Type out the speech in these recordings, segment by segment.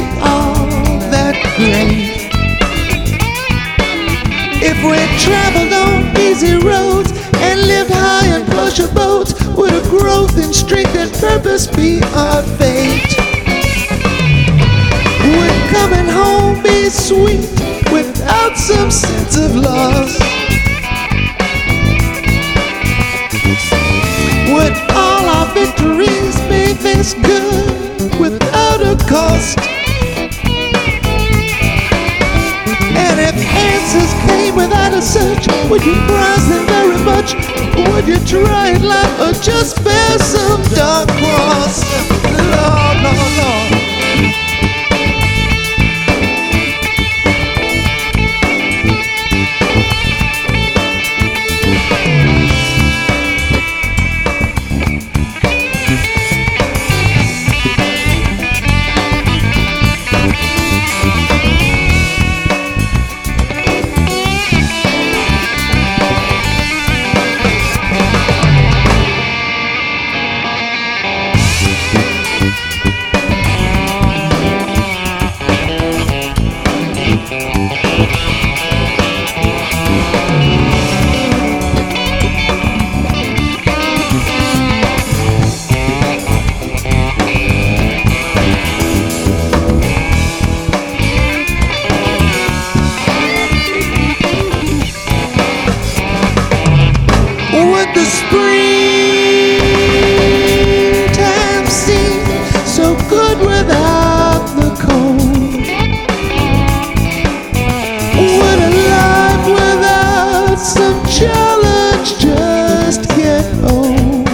all that great. If we traveled on easy roads and lived high in plush abodes, would a growth in strength and purpose be our fate? Would coming home be sweet without some sense of loss? Would all our victories be this good without a cost? And if answers came without a search, would you prize them very much? Would you try it life or just bear some dark cross? Lord, Lord, Lord. Would the springtime seem so good without the cold? Would a life without some challenge just get old?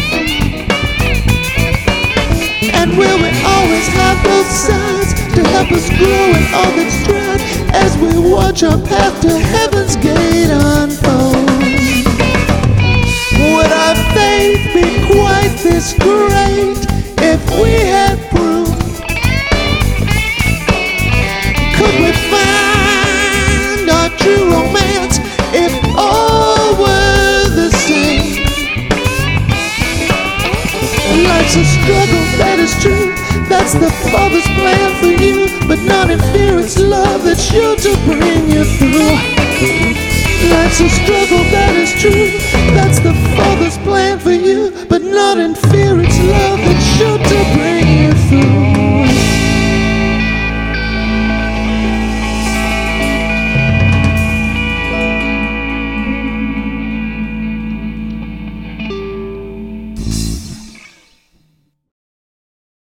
And will we always have both sides to help us grow in all that strides as we watch our path to heaven's gate unfold? Would our faith be quite this great if we had proof? Could we find our true romance if all were the same? Life's a struggle, that is true. That's the Father's plan for you, but not in fear, it's love that's sure to bring you through. Life's a struggle, that is true. That's the Father's plan for you, but not in fear, it's love that's sure to